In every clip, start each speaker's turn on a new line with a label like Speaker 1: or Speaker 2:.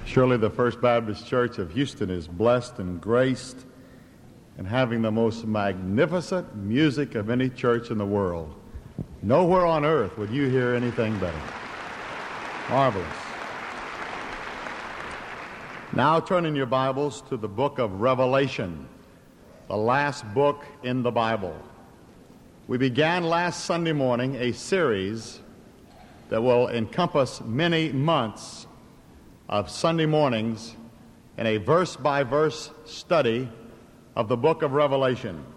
Speaker 1: Surely the First Baptist Church of Houston is blessed and graced and having the most magnificent music of any church in the world. Nowhere on earth would you hear anything better. Marvelous. Now turn in your Bibles to the book of Revelation, the last book in the Bible. We began last Sunday morning a series that will encompass many months of Sunday mornings in a verse-by-verse study of the book of Revelation.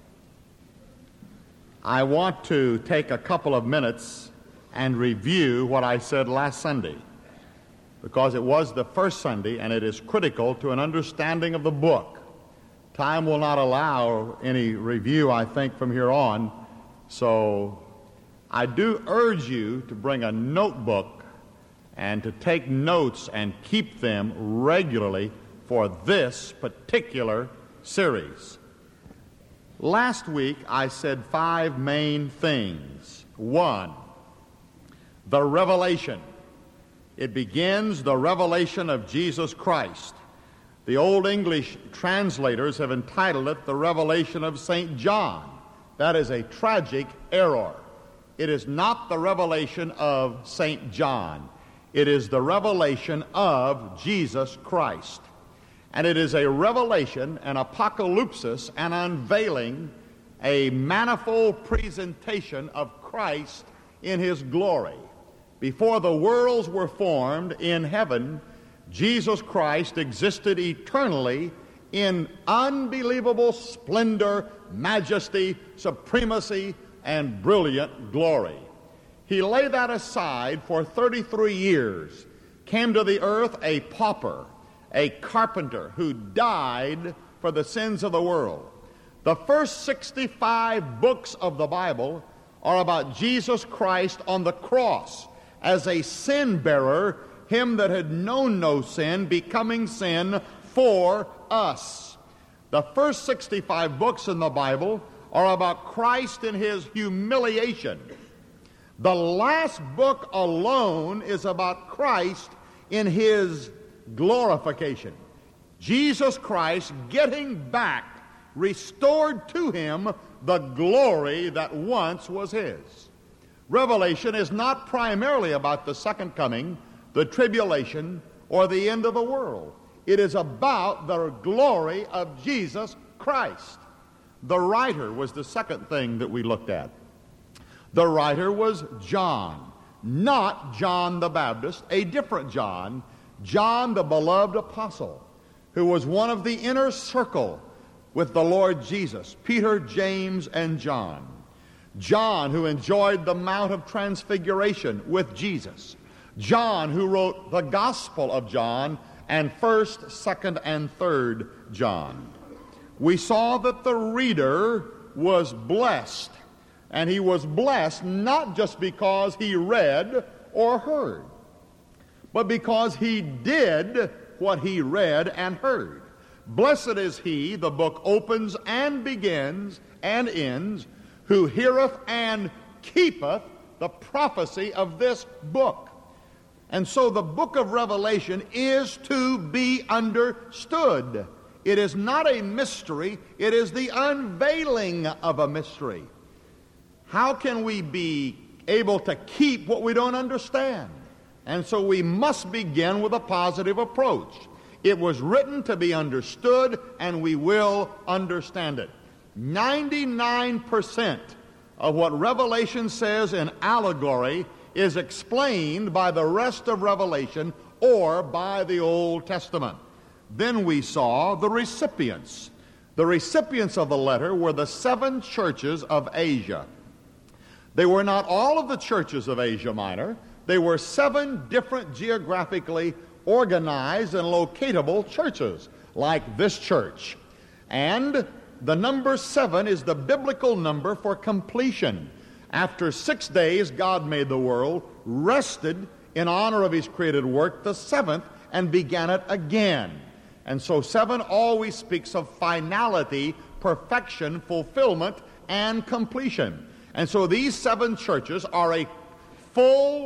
Speaker 1: I want to take a couple of minutes and review what I said last Sunday, because it was the first Sunday and it is critical to an understanding of the book. Time will not allow any review, I think, from here on, so I do urge you to bring a notebook and to take notes and keep them regularly for this particular series. Last week I said 5 main things. 1, the revelation. It begins the revelation of Jesus Christ. The Old English translators have entitled it the revelation of St. John. That is a tragic error. It is not the revelation of St. John. It is the revelation of Jesus Christ. And it is a revelation, an apocalypsis, an unveiling, a manifold presentation of Christ in His glory. Before the worlds were formed in heaven, Jesus Christ existed eternally in unbelievable splendor, majesty, supremacy, and brilliant glory. He laid that aside for 33 years, came to the earth a pauper, a carpenter who died for the sins of the world. The first 65 books of the Bible are about Jesus Christ on the cross as a sin bearer, Him that had known no sin, becoming sin for us. The first 65 books in the Bible are about Christ in His humiliation. The last book alone is about Christ in His glorification. Jesus Christ getting back, restored to Him the glory that once was His. Revelation is not primarily about the second coming, the tribulation, or the end of the world. It is about the glory of Jesus Christ. The writer was the second thing that we looked at. The writer was John, not John the Baptist, a different John, John the beloved apostle, who was one of the inner circle with the Lord Jesus, Peter, James, and John. John, who enjoyed the Mount of Transfiguration with Jesus. John, who wrote the Gospel of John and 1st, 2nd, and 3rd John. We saw that the reader was blessed. And he was blessed not just because he read or heard, but because he did what he read and heard. Blessed is he, the book opens and begins and ends, who heareth and keepeth the prophecy of this book. And so the book of Revelation is to be understood. It is not a mystery, it is the unveiling of a mystery. How can we be able to keep what we don't understand? And so we must begin with a positive approach. It was written to be understood, and we will understand it. 99% of what Revelation says in allegory is explained by the rest of Revelation or by the Old Testament. Then we saw the recipients. The recipients of the letter were the 7 churches of Asia. They were not all of the churches of Asia Minor. They were 7 different geographically organized and locatable churches, like this church. And the number 7 is the biblical number for completion. After 6 days, God made the world, rested in honor of His created work the 7th, and began it again. And so 7 always speaks of finality, perfection, fulfillment, and completion. And so these 7 churches are a full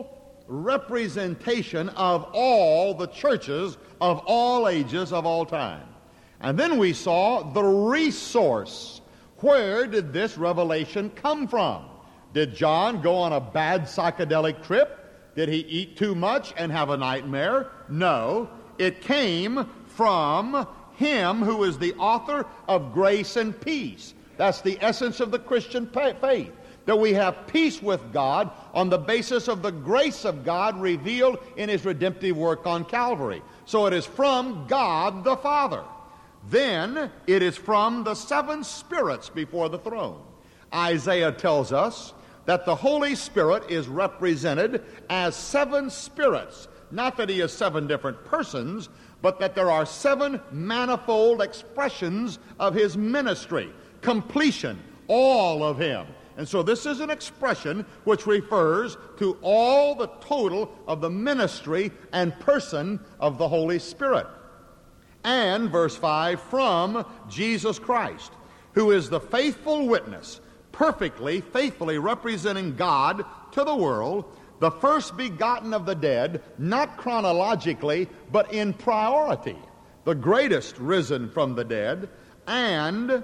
Speaker 1: representation of all the churches of all ages of all time. And then we saw the resource. Where did this revelation come from? Did John go on a bad psychedelic trip? Did he eat too much and have a nightmare? No. It came from him who is the author of grace and peace. That's the essence of the Christian faith, that we have peace with God on the basis of the grace of God revealed in his redemptive work on Calvary. So it is from God the Father. Then it is from the seven spirits before the throne. Isaiah tells us that the Holy Spirit is represented as seven spirits. Not that he is seven different persons, but that there are seven manifold expressions of his ministry, completion, all of him. And so this is an expression which refers to all the total of the ministry and person of the Holy Spirit. And, verse 5, from Jesus Christ, who is the faithful witness, perfectly, faithfully representing God to the world, the first begotten of the dead, not chronologically, but in priority, the greatest risen from the dead, and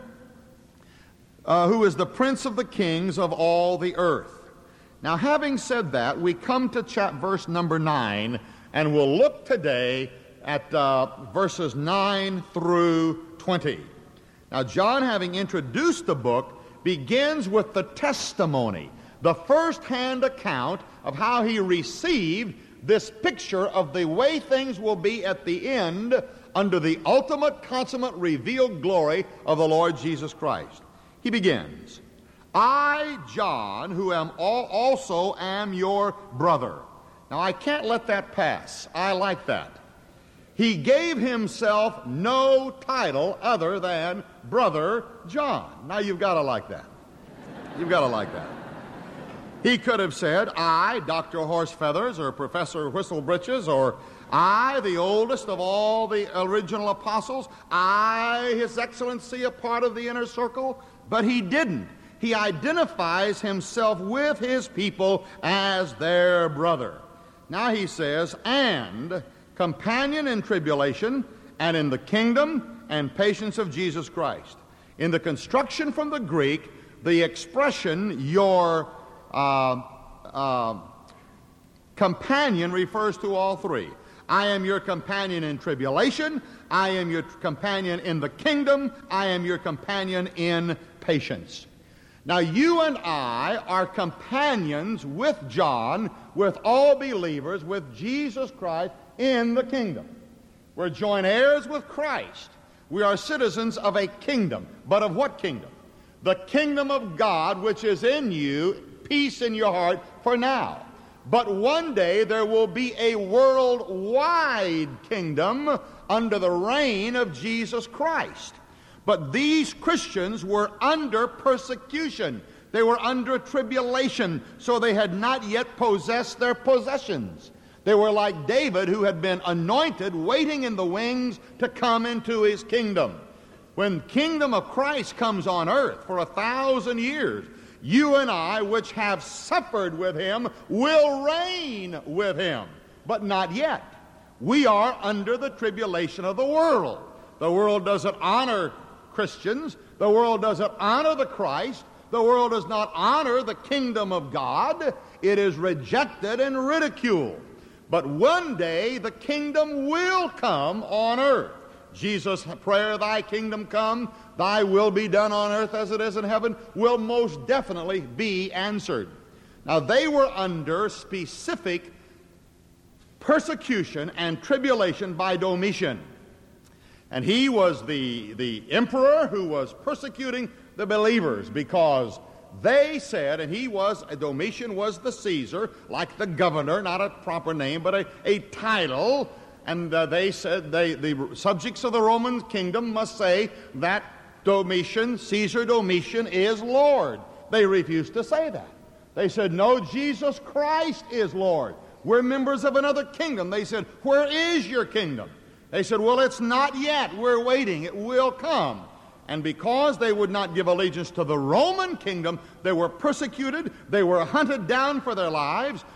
Speaker 1: who is the Prince of the kings of all the earth. Now, having said that, we come to verse number 9, and we'll look today at verses 9 through 20. Now, John, having introduced the book, begins with the testimony, the first-hand account of how he received this picture of the way things will be at the end under the ultimate, consummate, revealed glory of the Lord Jesus Christ. He begins, I, John, who am also am your brother. Now, I can't let that pass. I like that. He gave himself no title other than Brother John. Now, you've got to like that. You've got to like that. He could have said, I, Dr. Horsefeathers, or Professor Whistlebritches, or I, the oldest of all the original apostles, I, His Excellency, a part of the inner circle. But he didn't. He identifies himself with his people as their brother. Now he says, and companion in tribulation, and in the kingdom and patience of Jesus Christ. In the construction from the Greek, the expression, your companion, refers to all three. I am your companion in tribulation. I am your companion in the kingdom. I am your companion in patience. Now, you and I are companions with John, with all believers, with Jesus Christ in the kingdom. We're joint heirs with Christ. We are citizens of a kingdom. But of what kingdom? The kingdom of God, which is in you, peace in your heart for now. But one day there will be a worldwide kingdom under the reign of Jesus Christ. But these Christians were under persecution. They were under tribulation, so they had not yet possessed their possessions. They were like David, who had been anointed, waiting in the wings to come into his kingdom. When the kingdom of Christ comes on earth for 1,000 years, you and I, which have suffered with him, will reign with him. But not yet. We are under the tribulation of the world. The world doesn't honor Christians. The world doesn't honor the Christ. The world does not honor the kingdom of God. It is rejected and ridiculed. But one day the kingdom will come on earth. Jesus' prayer, thy kingdom come, thy will be done on earth as it is in heaven, will most definitely be answered. Now, they were under specific persecution and tribulation by Domitian. And he was the emperor who was persecuting the believers because they said, and Domitian was the Caesar, like the governor, not a proper name, but a title. And they said the subjects of the Roman kingdom must say that Caesar Domitian is Lord. They refused to say that. They said, no, Jesus Christ is Lord. We're members of another kingdom. They said, where is your kingdom? They said, well, it's not yet. We're waiting. It will come. And because they would not give allegiance to the Roman kingdom, they were persecuted. They were hunted down for their lives.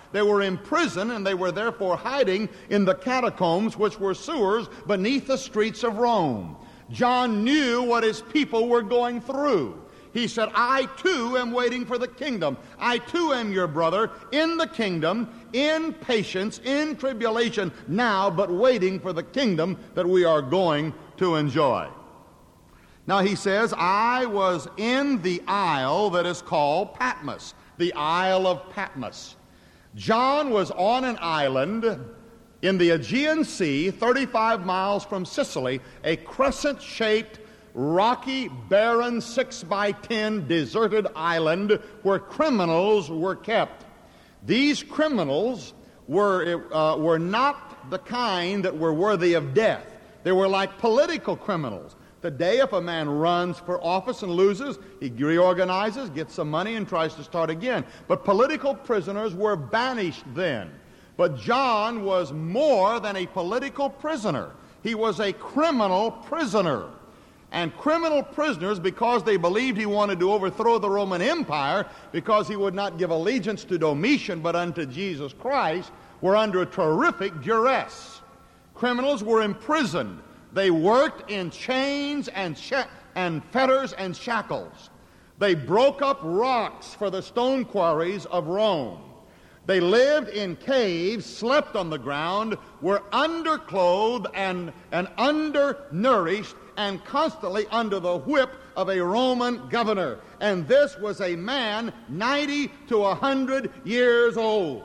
Speaker 1: They were in prison, and they were therefore hiding in the catacombs, which were sewers beneath the streets of Rome. John knew what his people were going through. He said, I too am waiting for the kingdom. I too am your brother in the kingdom, in patience, in tribulation now, but waiting for the kingdom that we are going to enjoy. Now he says, I was in the isle that is called Patmos, the Isle of Patmos. John was on an island in the Aegean Sea, 35 miles from Sicily, a crescent-shaped, rocky, barren, 6x10 deserted island where criminals were kept. These criminals were not the kind that were worthy of death. They were like political criminals. Today, if a man runs for office and loses, he reorganizes, gets some money, and tries to start again. But political prisoners were banished then. But John was more than a political prisoner. He was a criminal prisoner. And criminal prisoners, because they believed he wanted to overthrow the Roman Empire, because he would not give allegiance to Domitian but unto Jesus Christ, were under a terrific duress. Criminals were imprisoned. They worked in chains and fetters and shackles. They broke up rocks for the stone quarries of Rome. They lived in caves, slept on the ground, were underclothed and undernourished, and constantly under the whip of a Roman governor. And this was a man 90 to 100 years old.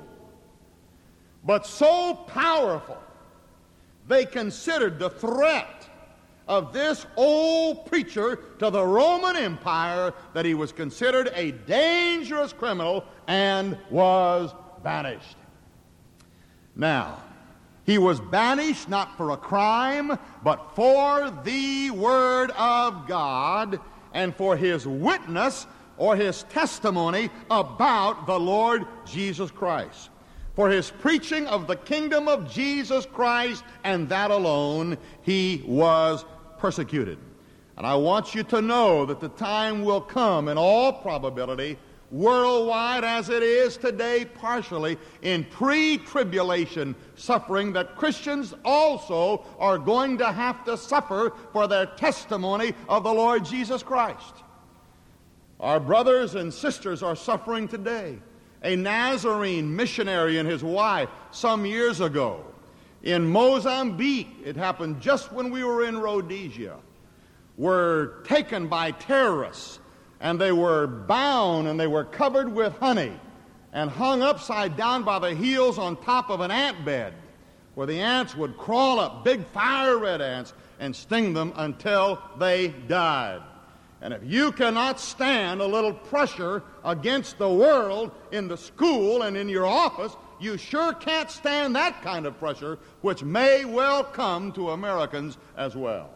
Speaker 1: But so powerful, they considered the threat of this old preacher to the Roman Empire that he was considered a dangerous criminal and was banished. Now, he was banished not for a crime, but for the Word of God and for his witness or his testimony about the Lord Jesus Christ. For his preaching of the kingdom of Jesus Christ, and that alone, he was persecuted. And I want you to know that the time will come, in all probability, worldwide as it is today partially, in pre-tribulation suffering, that Christians also are going to have to suffer for their testimony of the Lord Jesus Christ. Our brothers and sisters are suffering today. A Nazarene missionary and his wife some years ago in Mozambique, it happened just when we were in Rhodesia, were taken by terrorists, and they were bound and they were covered with honey and hung upside down by the heels on top of an ant bed, where the ants would crawl up, big fire red ants, and sting them until they died. And if you cannot stand a little pressure against the world in the school and in your office, you sure can't stand that kind of pressure, which may well come to Americans as well.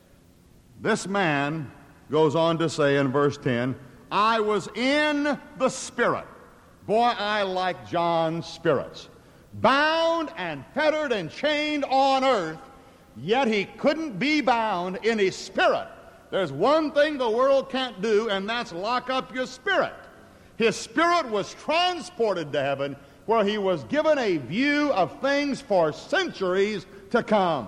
Speaker 1: This man goes on to say in verse 10, I was in the Spirit. Boy, I like John's spirits. Bound and fettered and chained on earth, yet he couldn't be bound in his spirit. There's one thing the world can't do, and that's lock up your spirit. His spirit was transported to heaven, where he was given a view of things for centuries to come.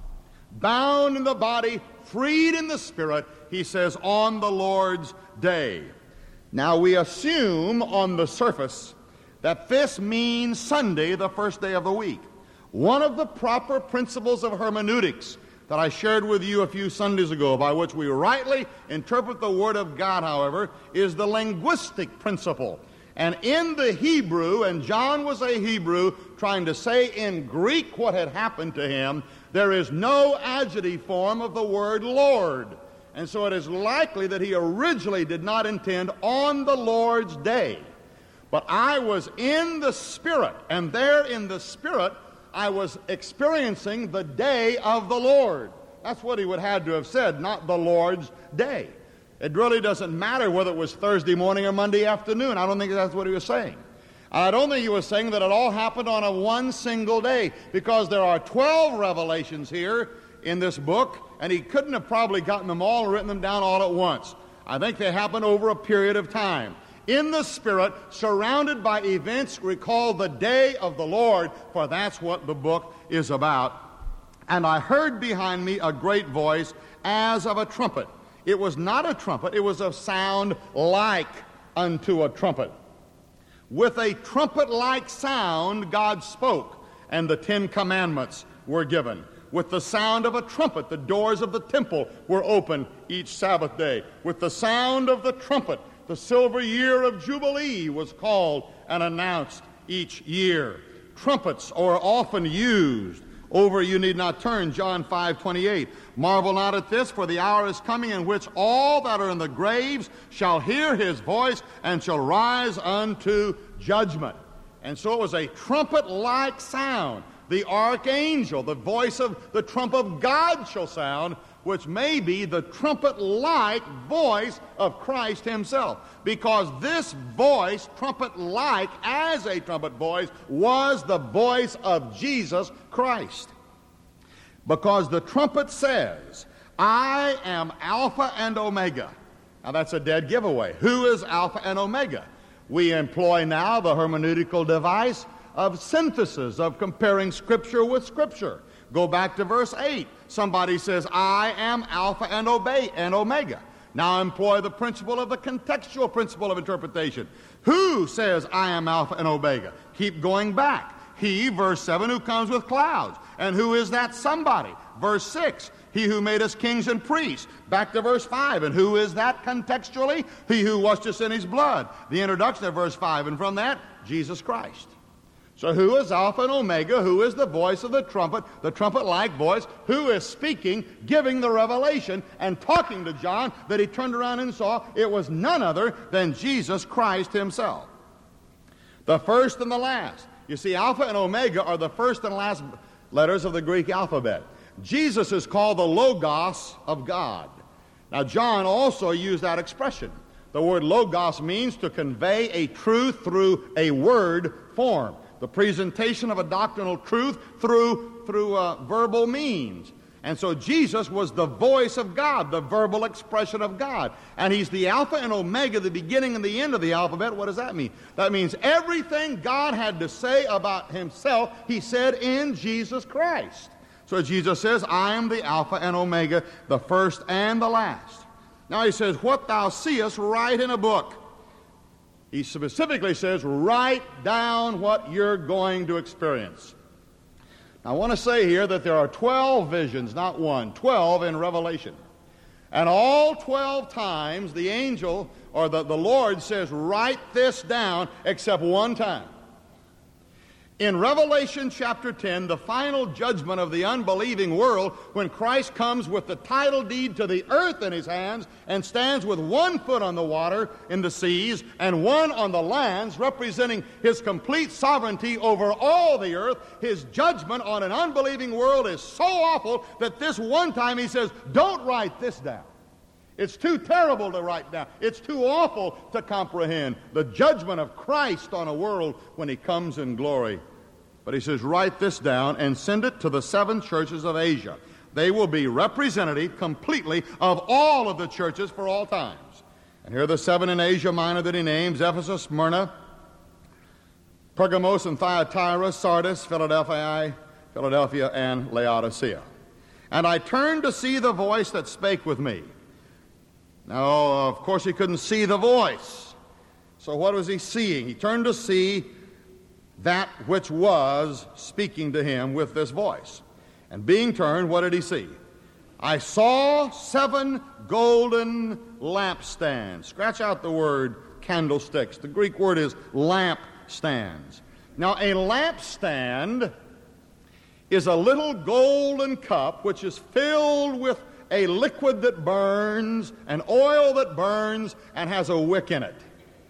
Speaker 1: Bound in the body, freed in the spirit, he says, on the Lord's day. Now we assume on the surface that this means Sunday, the first day of the week. One of the proper principles of hermeneutics that I shared with you a few Sundays ago, by which we rightly interpret the Word of God, however, is the linguistic principle. And in the Hebrew, and John was a Hebrew trying to say in Greek what had happened to him, there is no adjective form of the word Lord. And so it is likely that he originally did not intend on the Lord's day. But I was in the Spirit, and there in the Spirit I was experiencing the day of the Lord. That's what he would have to have said, not the Lord's day. It really doesn't matter whether it was Thursday morning or Monday afternoon. I don't think that's what he was saying. I don't think he was saying that it all happened on a one single day, because there are 12 revelations here in this book, and he couldn't have probably gotten them all and written them down all at once. I think they happened over a period of time. in the Spirit, surrounded by events recalled the day of the Lord, for that's what the book is about. And I heard behind me a great voice as of a trumpet. It was not a trumpet, it was a sound like unto a trumpet. With a trumpet-like sound God spoke, and the 10 Commandments were given. With the sound of a trumpet, the doors of the temple were opened each Sabbath day. With the sound of the trumpet, the silver year of Jubilee was called and announced each year. Trumpets are often used. Over you need not turn, John 5:28. Marvel not at this, for the hour is coming in which all that are in the graves shall hear his voice and shall rise unto judgment. And so it was a trumpet-like sound. The archangel, the voice of the trump of God shall sound, which may be the trumpet-like voice of Christ himself. Because this voice, trumpet-like as a trumpet voice, was the voice of Jesus Christ. Because the trumpet says, I am Alpha and Omega. Now that's a dead giveaway. Who is Alpha and Omega? We employ now the hermeneutical device of synthesis, of comparing Scripture with Scripture. Go back to verse 8. Somebody says, I am Alpha and Omega. Now employ the principle of the contextual principle of interpretation. Who says, I am Alpha and Omega? Keep going back. He, verse 7, who comes with clouds. And who is that somebody? Verse 6, he who made us kings and priests. Back to verse 5, and who is that contextually? He who washed us in his blood. The introduction of verse 5, and from that, Jesus Christ. So who is Alpha and Omega? Who is the voice of the trumpet-like voice? Who is speaking, giving the revelation, and talking to John that he turned around and saw? It was none other than Jesus Christ himself. The first and the last. You see, Alpha and Omega are the first and last letters of the Greek alphabet. Jesus is called the Logos of God. Now, John also used that expression. The word Logos means to convey a truth through a word form. The presentation of a doctrinal truth through verbal means. And so Jesus was the voice of God, the verbal expression of God. And he's the Alpha and Omega, the beginning and the end of the alphabet. What does that mean? That means everything God had to say about himself, he said in Jesus Christ. So Jesus says, I am the Alpha and Omega, the first and the last. Now he says, what thou seest, write in a book. He specifically says, write down what you're going to experience. Now, I want to say here that there are 12 visions, not one, 12 in Revelation. And all 12 times the angel or the Lord says, write this down, except one time. In Revelation chapter 10, the final judgment of the unbelieving world, when Christ comes with the title deed to the earth in his hands and stands with one foot on the water in the seas and one on the lands, representing his complete sovereignty over all the earth, his judgment on an unbelieving world is so awful that this one time he says, don't write this down. It's too terrible to write down. It's too awful to comprehend the judgment of Christ on a world when he comes in glory. But he says, write this down and send it to the 7 churches of Asia. They will be representative completely of all of the churches for all times. And here are the 7 in Asia Minor that he names: Ephesus, Smyrna, Pergamos and Thyatira, Sardis, Philadelphia, and Laodicea. And I turned to see the voice that spake with me. Now, of course, he couldn't see the voice. So what was he seeing? He turned to see that which was speaking to him with this voice. And being turned, what did he see? I saw 7 golden lampstands. Scratch out the word candlesticks. The Greek word is lampstands. Now, a lampstand is a little golden cup which is filled with a liquid that burns, an oil that burns, and has a wick in it.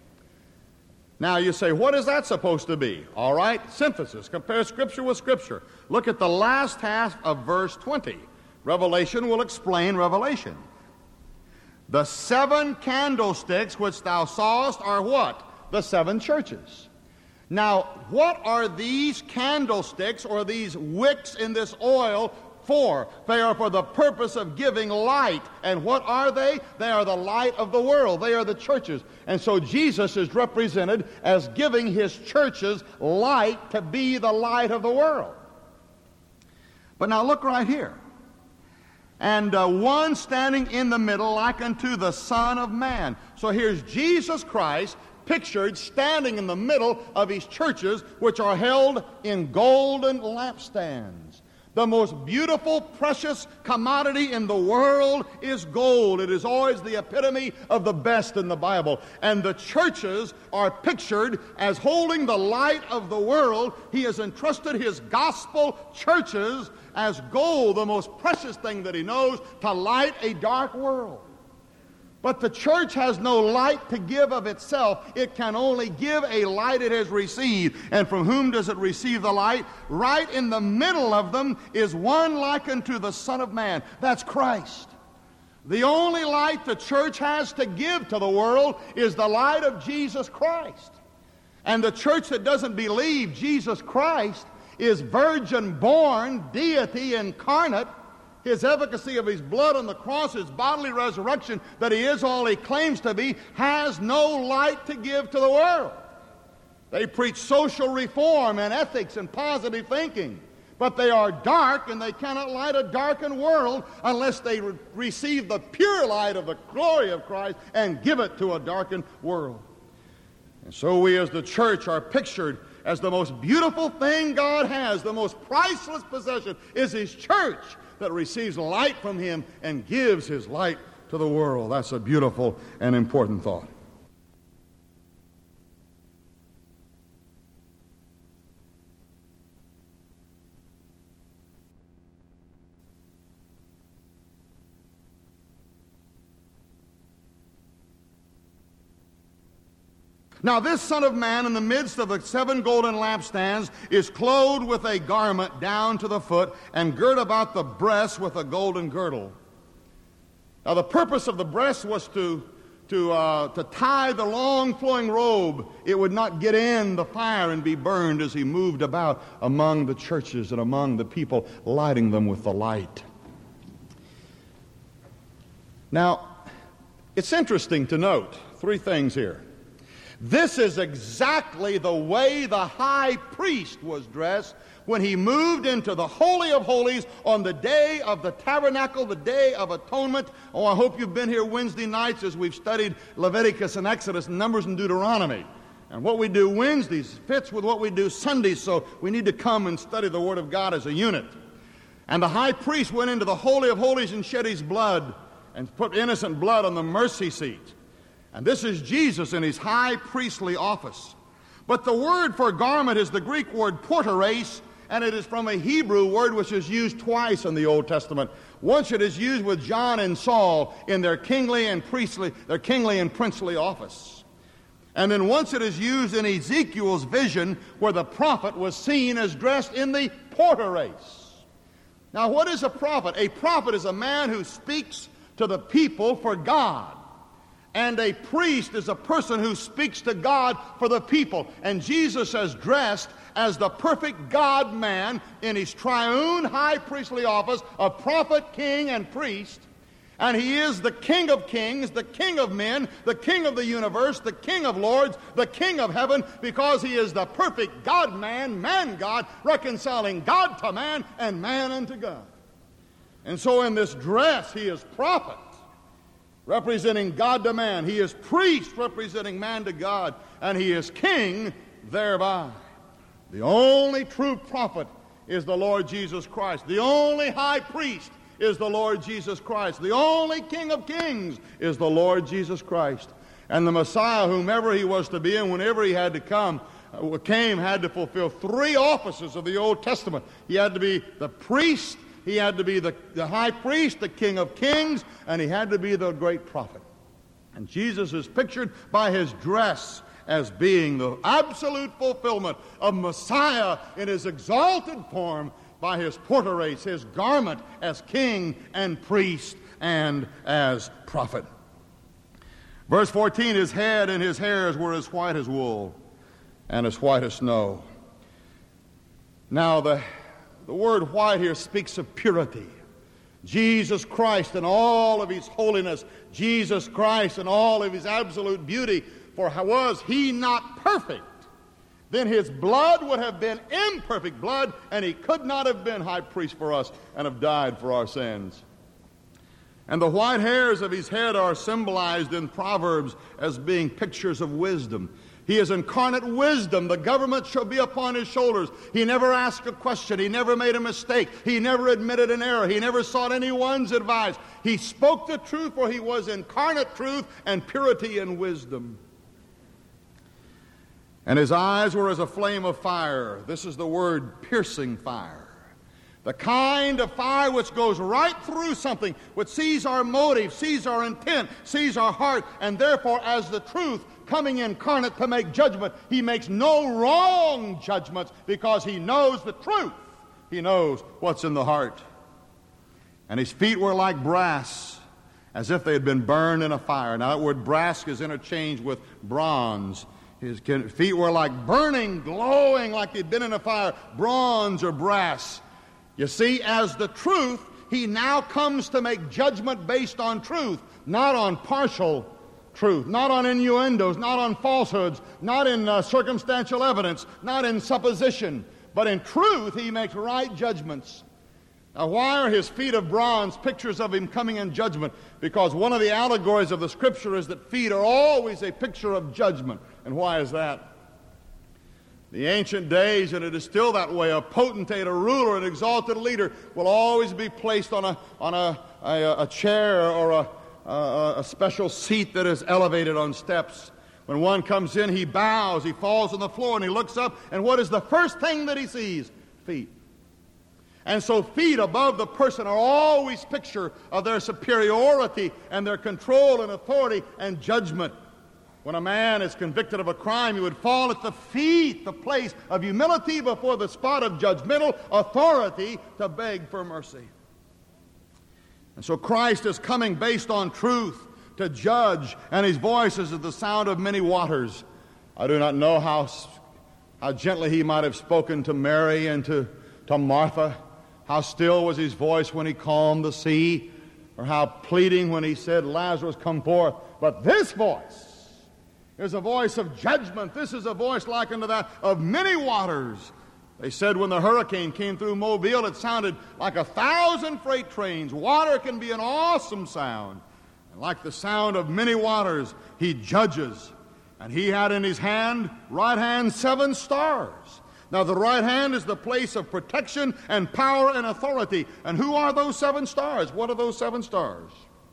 Speaker 1: Now you say, what is that supposed to be? All right, synthesis. Compare Scripture with Scripture. Look at the last half of verse 20. Revelation will explain Revelation. The 7 candlesticks which thou sawest are what? The 7 churches. Now, what are these candlesticks or these wicks in this oil for? They are for the purpose of giving light. And what are they? They are the light of the world. They are the churches. And so Jesus is represented as giving his churches light to be the light of the world. But now look right here. And one standing in the middle like unto the Son of Man. So here's Jesus Christ pictured standing in the middle of his churches, which are held in golden lampstands. The most beautiful, precious commodity in the world is gold. It is always the epitome of the best in the Bible. And the churches are pictured as holding the light of the world. He has entrusted his gospel churches as gold, the most precious thing that he knows, to light a dark world. But the church has no light to give of itself. It can only give a light it has received. And from whom does it receive the light? Right in the middle of them is one like unto the Son of Man. That's Christ. The only light the church has to give to the world is the light of Jesus Christ. And the church that doesn't believe Jesus Christ is virgin-born, deity incarnate, his efficacy of his blood on the cross, his bodily resurrection, that he is all he claims to be, has no light to give to the world. They preach social reform and ethics and positive thinking, but they are dark, and they cannot light a darkened world unless they receive the pure light of the glory of Christ and give it to a darkened world. And so we as the church are pictured as the most beautiful thing God has, the most priceless possession is his church, that receives light from him and gives his light to the world. That's a beautiful and important thought. Now this Son of Man in the midst of the 7 golden lampstands is clothed with a garment down to the foot and girt about the breast with a golden girdle. Now the purpose of the breast was to tie the long flowing robe. It would not get in the fire and be burned as he moved about among the churches and among the people, lighting them with the light. Now, it's interesting to note 3 things here. This is exactly the way the high priest was dressed when he moved into the Holy of Holies on the day of the tabernacle, the day of atonement. Oh, I hope you've been here Wednesday nights as we've studied Leviticus and Exodus, Numbers and Deuteronomy. And what we do Wednesdays fits with what we do Sundays, so we need to come and study the Word of God as a unit. And the high priest went into the Holy of Holies and shed his blood and put innocent blood on the mercy seat. And this is Jesus in his high priestly office. But the word for garment is the Greek word porteres, and it is from a Hebrew word which is used twice in the Old Testament. Once it is used with John and Saul in their kingly and princely office. And then once it is used in Ezekiel's vision where the prophet was seen as dressed in the porteres. Now what is a prophet? A prophet is a man who speaks to the people for God. And a priest is a person who speaks to God for the people. And Jesus is dressed as the perfect God-man in his triune high priestly office of prophet, king, and priest. And he is the King of kings, the King of men, the King of the universe, the King of lords, the King of heaven, because he is the perfect God-man, man-God, reconciling God to man and man unto God. And so in this dress, he is prophet, representing God to man. He is priest, representing man to God. And he is king thereby. The only true prophet is the Lord Jesus Christ. The only high priest is the Lord Jesus Christ. The only King of kings is the Lord Jesus Christ. And the Messiah, whomever he was to be and whenever he had to come, had to fulfill 3 offices of the Old Testament. He had to be the priest, he had to be the high priest, the King of kings, and he had to be the great prophet. And Jesus is pictured by his dress as being the absolute fulfillment of Messiah in his exalted form, by his porteres, his garment as king and priest and as prophet. Verse 14, his head and his hairs were as white as wool and as white as snow. Now The word white here speaks of purity. Jesus Christ in all of his holiness, Jesus Christ in all of his absolute beauty, for was he not perfect, then his blood would have been imperfect blood, and he could not have been high priest for us and have died for our sins. And the white hairs of his head are symbolized in Proverbs as being pictures of wisdom. He is incarnate wisdom. The government shall be upon his shoulders. He never asked a question. He never made a mistake. He never admitted an error. He never sought anyone's advice. He spoke the truth, for he was incarnate truth and purity and wisdom. And his eyes were as a flame of fire. This is the word piercing fire. The kind of fire which goes right through something, which sees our motive, sees our intent, sees our heart, and therefore as the truth coming incarnate to make judgment, he makes no wrong judgments because he knows the truth. He knows what's in the heart. And his feet were like brass, as if they had been burned in a fire. Now that word brass is interchanged with bronze. His feet were like burning, glowing, like they'd been in a fire, bronze or brass. You see, as the truth, he now comes to make judgment based on truth, not on partial truth, not on innuendos, not on falsehoods, not in circumstantial evidence, not in supposition, but in truth he makes right judgments. Now, why are his feet of bronze pictures of him coming in judgment? Because one of the allegories of the Scripture is that feet are always a picture of judgment. And why is that? The ancient days, and it is still that way, a potentate, a ruler, an exalted leader will always be placed on a chair or a special seat that is elevated on steps. When one comes in, he bows, he falls on the floor, and he looks up, and what is the first thing that he sees? Feet. And so feet above the person are always picture of their superiority and their control and authority and judgment. When a man is convicted of a crime, he would fall at the feet, the place of humility before the spot of judgmental authority to beg for mercy. And so Christ is coming based on truth to judge, and his voice is as the sound of many waters. I do not know how gently he might have spoken to Mary and to Martha. How still was his voice when he calmed the sea, or how pleading when he said, Lazarus, come forth. But this voice is a voice of judgment. This is a voice like unto that of many waters. They said when the hurricane came through Mobile, it sounded like 1,000 freight trains. Water can be an awesome sound. And like the sound of many waters, he judges. And he had in his right hand, 7 stars. Now, the right hand is the place of protection and power and authority. And who are those 7 stars? What are those 7 stars?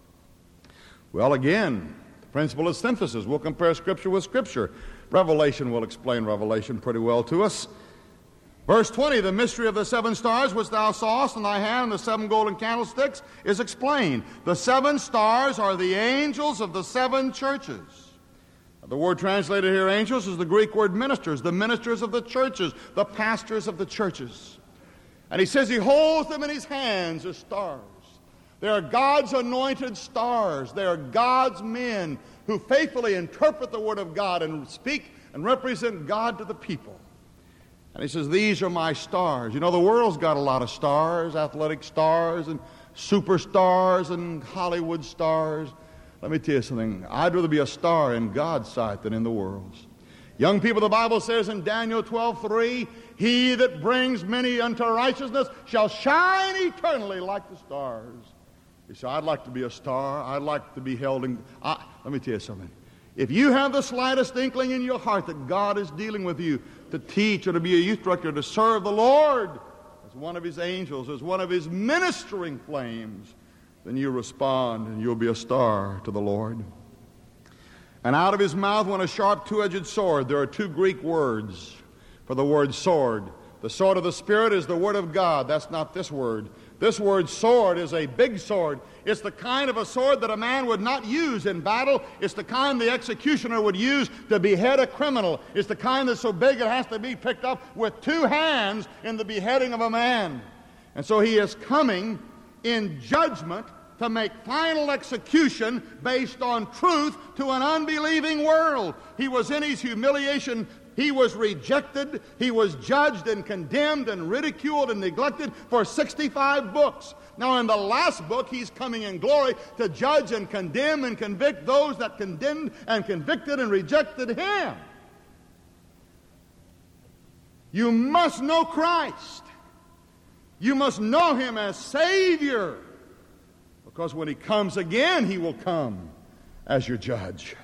Speaker 1: Well, again, the principle is synthesis. We'll compare Scripture with Scripture. Revelation will explain Revelation pretty well to us. Verse 20, the mystery of the 7 stars which thou sawest in thy hand and the 7 golden candlesticks is explained. The 7 stars are the angels of the 7 churches. The word translated here, angels, is the Greek word ministers, the ministers of the churches, the pastors of the churches. And he says he holds them in his hands as stars. They are God's anointed stars. They are God's men who faithfully interpret the Word of God and speak and represent God to the people. And he says, these are my stars. You know, the world's got a lot of stars, athletic stars and superstars and Hollywood stars. Let me tell you something. I'd rather be a star in God's sight than in the world's. Young people, the Bible says in Daniel 12:3, he that brings many unto righteousness shall shine eternally like the stars. You say, I'd like to be a star. I'd like to be held in... let me tell you something. If you have the slightest inkling in your heart that God is dealing with you to teach or to be a youth director, to serve the Lord as one of his angels, as one of his ministering flames, then you respond and you'll be a star to the Lord. And out of his mouth went a sharp two-edged sword. There are 2 Greek words for the word sword. The sword of the Spirit is the Word of God. That's not this word. This word sword is a big sword. It's the kind of a sword that a man would not use in battle. It's the kind the executioner would use to behead a criminal. It's the kind that's so big it has to be picked up with 2 hands in the beheading of a man. And so he is coming in judgment to make final execution based on truth to an unbelieving world. He was in his humiliation He was rejected, he was judged and condemned and ridiculed and neglected for 65 books. Now in the last book, he's coming in glory to judge and condemn and convict those that condemned and convicted and rejected him. You must know Christ. You must know him as Savior. Because when he comes again, he will come as your judge.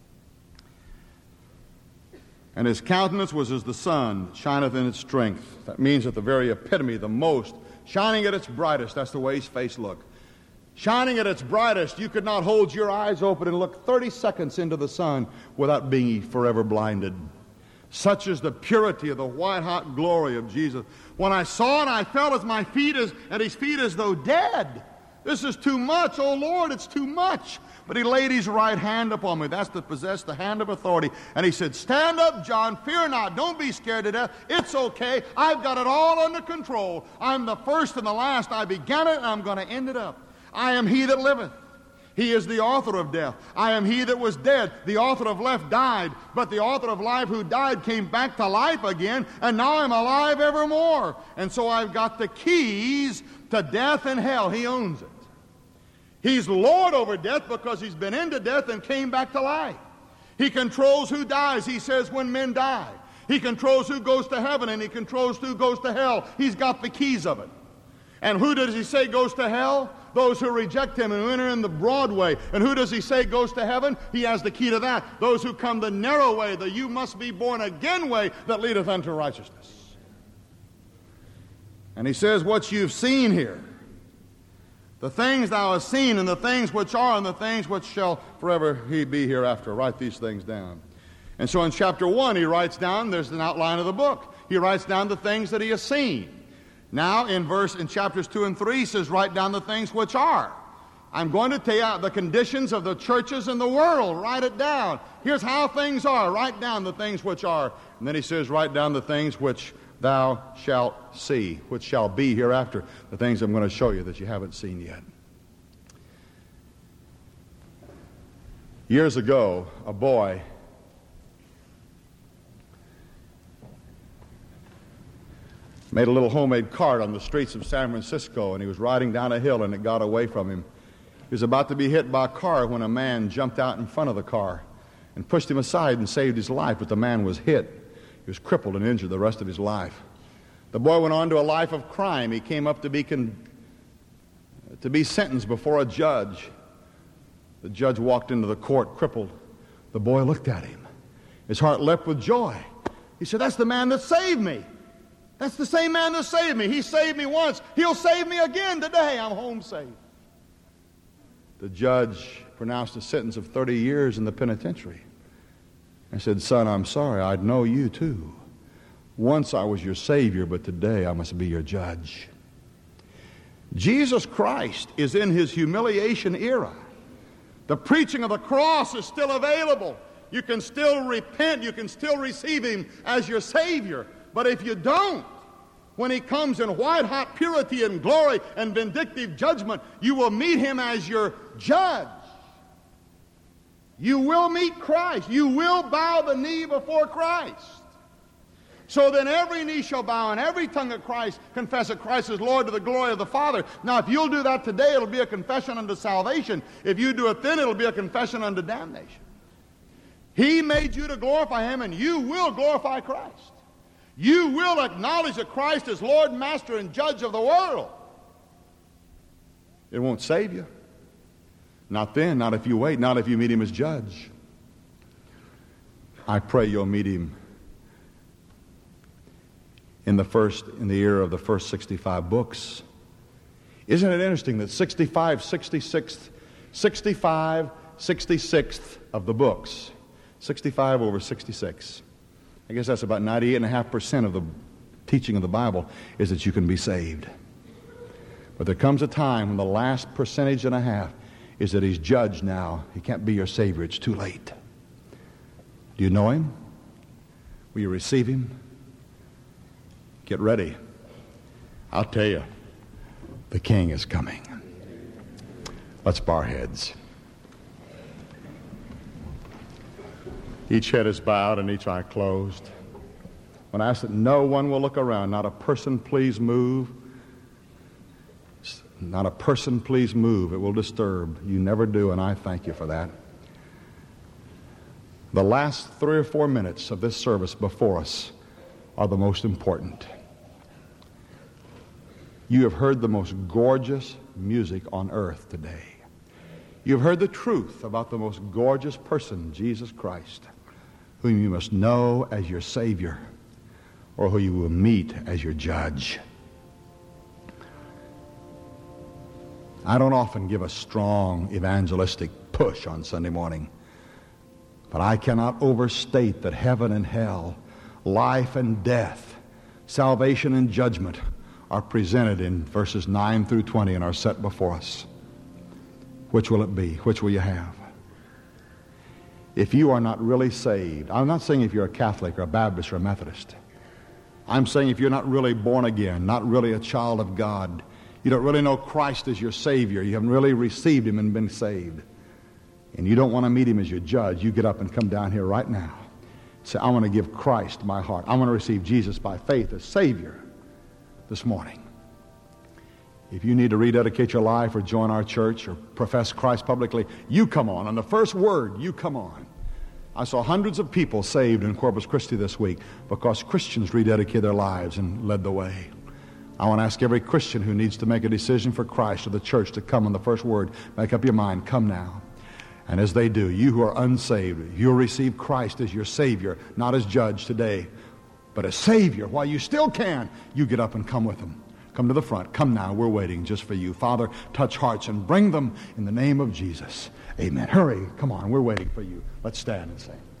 Speaker 1: And his countenance was as the sun that shineth in its strength. That means at the very epitome, the most, shining at its brightest. That's the way his face looked. Shining at its brightest, you could not hold your eyes open and look 30 seconds into the sun without being forever blinded. Such is the purity of the white-hot glory of Jesus. When I saw it, I felt at his feet as though dead. This is too much, oh Lord, it's too much. But he laid his right hand upon me. That's to possess the hand of authority. And he said, stand up, John, fear not, don't be scared to death. It's okay, I've got it all under control. I'm the first and the last. I began it and I'm going to end it up. I am he that liveth. He is the author of death. I am he that was dead. The author of life died, but the author of life who died came back to life again, and now I'm alive evermore. And so I've got the keys to death and hell. He owns it. He's Lord over death because he's been into death and came back to life. He controls who dies. He says when men die. He controls who goes to heaven and he controls who goes to hell. He's got the keys of it. And who does he say goes to hell? Those who reject him and who enter in the broad way. And who does he say goes to heaven? He has the key to that. Those who come the narrow way, the you must be born again way that leadeth unto righteousness. And he says what you've seen here, the things thou hast seen and the things which are and the things which shall forever he be hereafter. Write these things down. And so in chapter 1 he writes down, there's an outline of the book. He writes down the things that he has seen. Now in chapters 2 and 3 he says write down the things which are. I'm going to tell you the conditions of the churches in the world. Write it down. Here's how things are. Write down the things which are. And then he says write down the things which thou shalt see, which shall be hereafter, the things I'm going to show you that you haven't seen yet. Years ago, a boy made a little homemade cart on the streets of San Francisco, and he was riding down a hill and it got away from him. He was about to be hit by a car when a man jumped out in front of the car and pushed him aside and saved his life, but the man was hit. He was crippled and injured the rest of his life. The boy went on to a life of crime. He came up to be sentenced before a judge. The judge walked into the court crippled. The boy looked at him. His heart leapt with joy. He said, that's the man that saved me. That's the same man that saved me. He saved me once. He'll save me again today. I'm home safe. The judge pronounced a sentence of 30 years in the penitentiary. I said, son, I'm sorry, I know you too. Once I was your Savior, but today I must be your judge. Jesus Christ is in his humiliation era. The preaching of the cross is still available. You can still repent, you can still receive him as your Savior. But if you don't, when he comes in white-hot purity and glory and vindictive judgment, you will meet him as your judge. You will meet Christ. You will bow the knee before Christ. So then every knee shall bow and every tongue of Christ confess that Christ is Lord to the glory of the Father. Now, if you'll do that today, it'll be a confession unto salvation. If you do it then, it'll be a confession unto damnation. He made you to glorify him, and you will glorify Christ. You will acknowledge that Christ is Lord, Master, and Judge of the world. It won't save you. Not then, not if you wait, not if you meet him as judge. I pray you'll meet him in the era of the first 65 books. Isn't it interesting that 65 66th of the books, 65 over 66, I guess that's about 98.5% of the teaching of the Bible is that you can be saved. But there comes a time when the last percentage and a half is that he's judged now. He can't be your Savior. It's too late. Do you know him? Will you receive him? Get ready. I'll tell you, the King is coming. Let's bow our heads. Each head is bowed and each eye closed. When I ask that no one will look around, not a person please move. Not a person please move. It will disturb. You never do, and I thank you for that. The last 3 or 4 minutes of this service before us are the most important. You have heard the most gorgeous music on earth today. You've heard the truth about the most gorgeous person, Jesus Christ, whom you must know as your Savior, or who you will meet as your judge. I don't often give a strong evangelistic push on Sunday morning, but I cannot overstate that heaven and hell, life and death, salvation and judgment are presented in verses 9 through 20 and are set before us. Which will it be? Which will you have? If you are not really saved, I'm not saying if you're a Catholic or a Baptist or a Methodist. I'm saying if you're not really born again, not really a child of God, you don't really know Christ as your Savior, you haven't really received Him and been saved, and you don't want to meet Him as your judge, you get up and come down here right now. Say, I want to give Christ my heart. I want to receive Jesus by faith as Savior this morning. If you need to rededicate your life or join our church or profess Christ publicly, you come on. On the first word, you come on. I saw hundreds of people saved in Corpus Christi this week because Christians rededicated their lives and led the way. I want to ask every Christian who needs to make a decision for Christ or the church to come on the first word. Make up your mind. Come now. And as they do, you who are unsaved, you'll receive Christ as your Savior, not as judge today, but as Savior. While you still can, you get up and come with them. Come to the front. Come now. We're waiting just for you. Father, touch hearts and bring them in the name of Jesus. Amen. Hurry. Come on. We're waiting for you. Let's stand and sing.